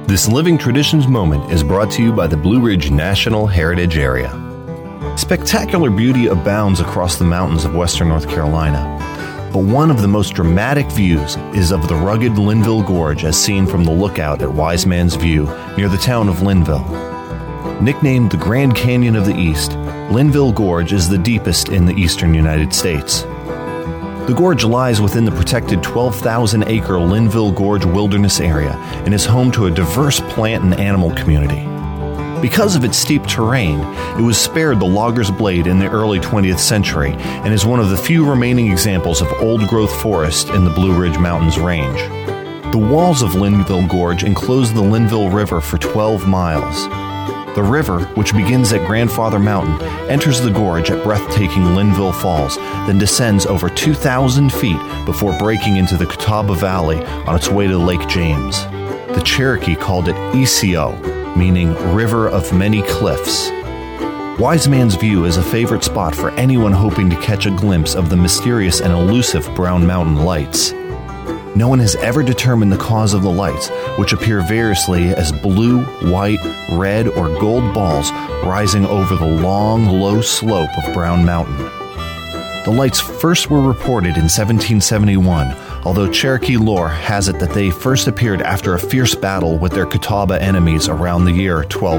This Living Traditions moment is brought to you by the Blue Ridge National Heritage Area. Spectacular beauty abounds across the mountains of western North Carolina, but one of the most dramatic views is of the rugged Linville Gorge as seen from the lookout at Wise Man's View near the town of Linville. Nicknamed the Grand Canyon of the East, Linville Gorge is the deepest in the eastern United States. The gorge lies within the protected 12,000-acre Linville Gorge Wilderness Area and is home to a diverse plant and animal community. Because of its steep terrain, it was spared the logger's blade in the early 20th century and is one of the few remaining examples of old-growth forest in the Blue Ridge Mountains range. The walls of Linville Gorge enclose the Linville River for 12 miles. The river, which begins at Grandfather Mountain, enters the gorge at breathtaking Linville Falls, then descends over 2,000 feet before breaking into the Catawba Valley on its way to Lake James. The Cherokee called it Isio, meaning River of Many Cliffs. Wise Man's View is a favorite spot for anyone hoping to catch a glimpse of the mysterious and elusive Brown Mountain Lights. No one has ever determined the cause of the lights, which appear variously as blue, white, red, or gold balls rising over the long, low slope of Brown Mountain. The lights first were reported in 1771, although Cherokee lore has it that they first appeared after a fierce battle with their Catawba enemies around the year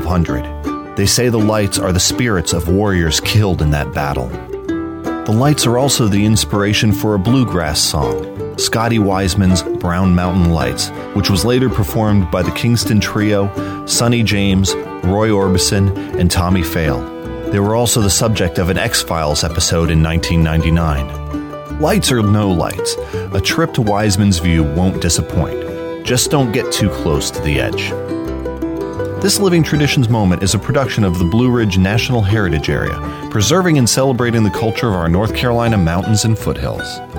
1200. They say the lights are the spirits of warriors killed in that battle. The lights are also the inspiration for a bluegrass song, Scotty Wiseman's Brown Mountain Lights, which was later performed by the Kingston Trio, Sonny James, Roy Orbison, and Tommy Fail. They were also the subject of an X-Files episode in 1999. Lights or no lights, a trip to Wiseman's View won't disappoint. Just don't get too close to the edge. This Living Traditions moment is a production of the Blue Ridge National Heritage Area, preserving and celebrating the culture of our North Carolina mountains and foothills.